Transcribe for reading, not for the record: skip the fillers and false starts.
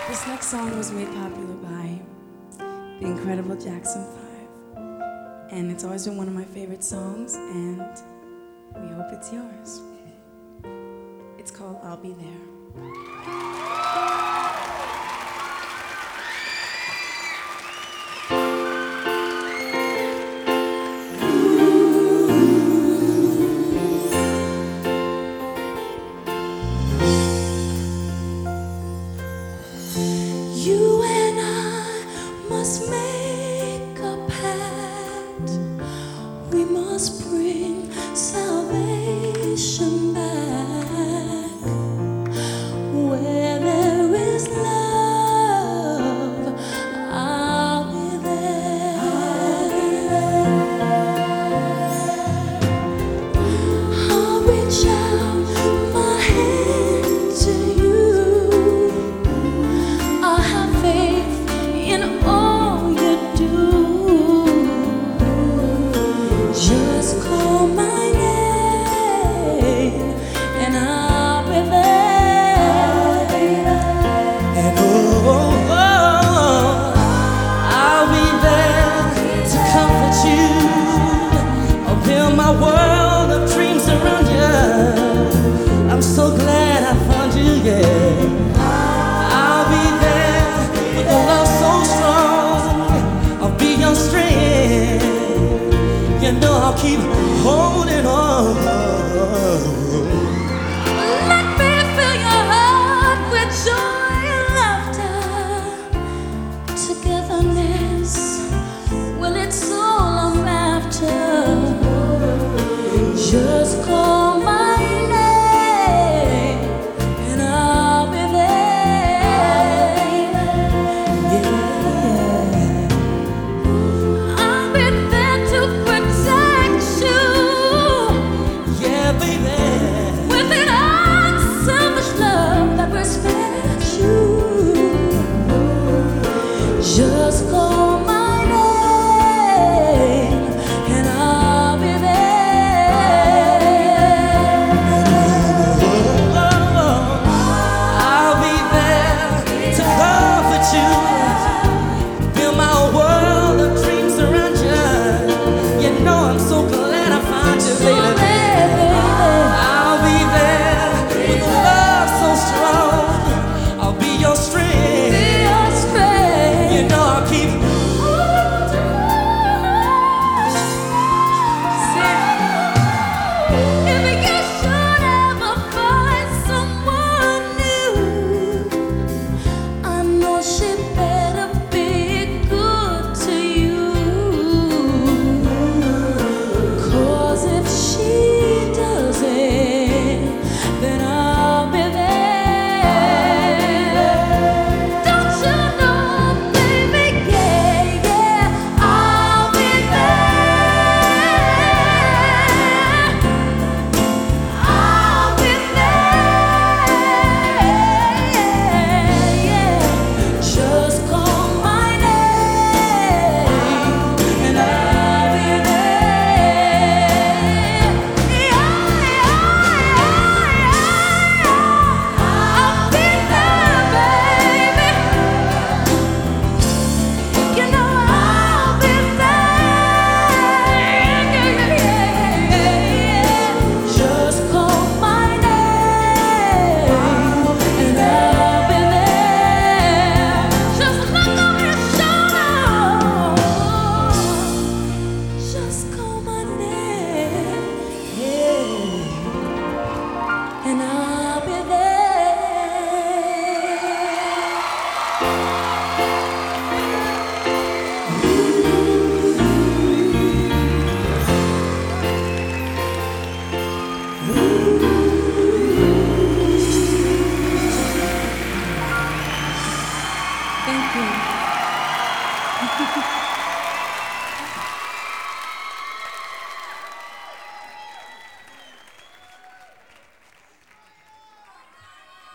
This next song was made popular by the incredible Jackson 5, and it's always been one of my favorite songs, and we hope it's yours. It's called I'll Be There. You and I must make a pact. We must bring salvation back. Where there is love, I'll be there. I'll reach out my hand to you. I have faith in all you do. Just call my name and I'll be there. And I'll be there to comfort you. I'll build my world of dreams around you. I'm so glad I found you, yeah. You know I'll keep holding on. Let me fill your heart with joy and laughter. Togetherness, well, it's all I'm after. Just call my name and I'll be there. Yeah. I'll be there to protect you. Yeah, baby. With an unselfish love that respects you. Just call my name and I'll be there. I'll be there to comfort you. Build my world of dreams around you. You know I'm so glad I found you, baby. I'll be there with a love so strong. I'll be your strength. You know I'll keep. If you should ever find someone new, I know she better be good to you. 'Cause if she doesn't, then I'll be there. Don't you know, baby? Yeah, yeah, I'll be there. I'll be there. Yeah. Just call my name and I'll be there. I'll be there, baby. You know I'll be there. Just call my name and I'll be there. Just look over your shoulder. Just call my name, yeah, and I'll be Thank you.